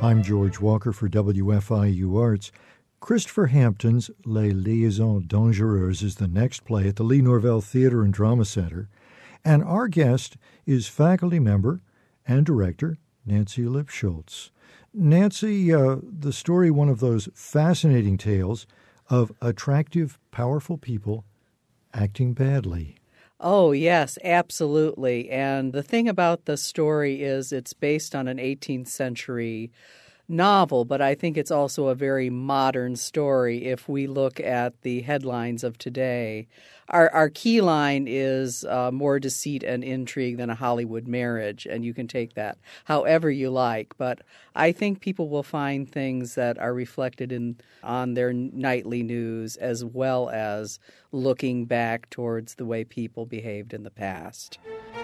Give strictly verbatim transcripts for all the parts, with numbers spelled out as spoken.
I'm George Walker for W F I U Arts. Christopher Hampton's Les Liaisons Dangereuses is the next play at the Lee Norvell Theater and Drama Center. And our guest is faculty member and director Nancy Lipschultz. Nancy, uh, the story, one of those fascinating tales of attractive, powerful people acting badly. Oh, yes, absolutely. And the thing about the story is it's based on an eighteenth century novel, but I think it's also a very modern story if we look at the headlines of today. Our, our key line is uh, more deceit and intrigue than a Hollywood marriage, and you can take that however you like. But I think people will find things that are reflected in on their nightly news, as well as looking back towards the way people behaved in the past.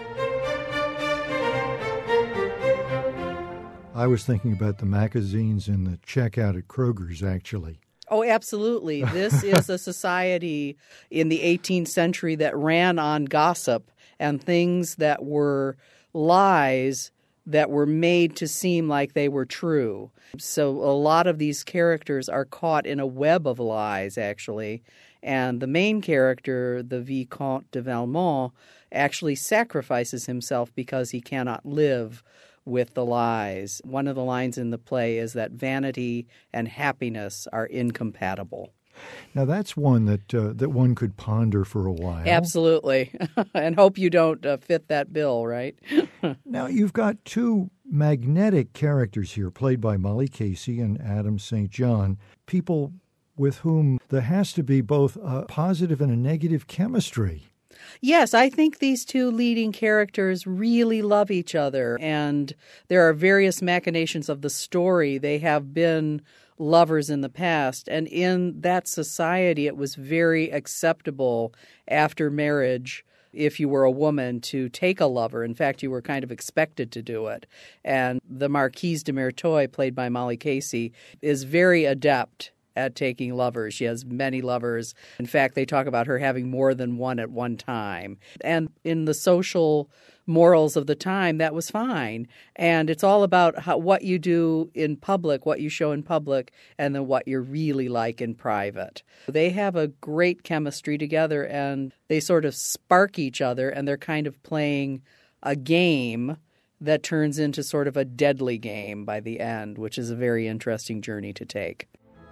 I was thinking about the magazines and the checkout at Kroger's, actually. Oh, absolutely. This is a society in the eighteenth century that ran on gossip and things that were lies that were made to seem like they were true. So a lot of these characters are caught in a web of lies, actually. And the main character, the Vicomte de Valmont, actually sacrifices himself because he cannot live with the lies. One of the lines in the play is that vanity and happiness are incompatible. Now, that's one that uh, that one could ponder for a while. Absolutely. And hope you don't uh, fit that bill, right? Now, you've got two magnetic characters here, played by Molly Casey and Adam Saint John, people with whom there has to be both a positive and a negative chemistry. Yes, I think these two leading characters really love each other, and there are various machinations of the story. They have been lovers in the past, and in that society it was very acceptable after marriage, if you were a woman, to take a lover. In fact, you were kind of expected to do it. And the Marquise de Merteuil, played by Molly Casey, is very adept at taking lovers. She has many lovers. In fact, they talk about her having more than one at one time. And in the social morals of the time, that was fine. And it's all about how, what you do in public, what you show in public, and then what you're really like in private. They have a great chemistry together, and they sort of spark each other, and they're kind of playing a game that turns into sort of a deadly game by the end, which is a very interesting journey to take.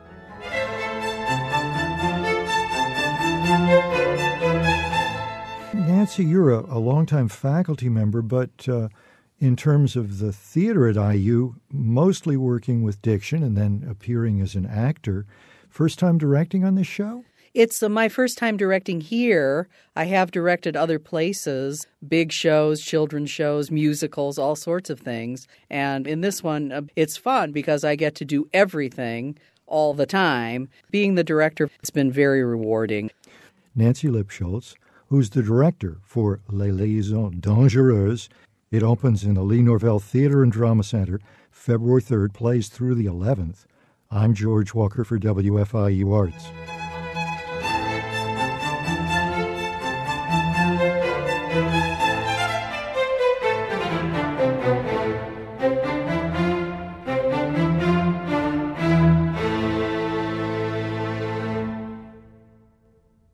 Nancy, you're a, a longtime faculty member, but uh, in terms of the theater at I U, mostly working with diction and then appearing as an actor. First time directing on this show? It's uh, my first time directing here. I have directed other places, big shows, children's shows, musicals, all sorts of things. And in this one, uh, it's fun because I get to do everything all the time. Being the director, it's been very rewarding. Nancy Lipschultz, who's the director for Les Liaisons Dangereuses. It opens in the Lee Norvell Theater and Drama Center February third, plays through the eleventh. I'm George Walker for W F I U Arts.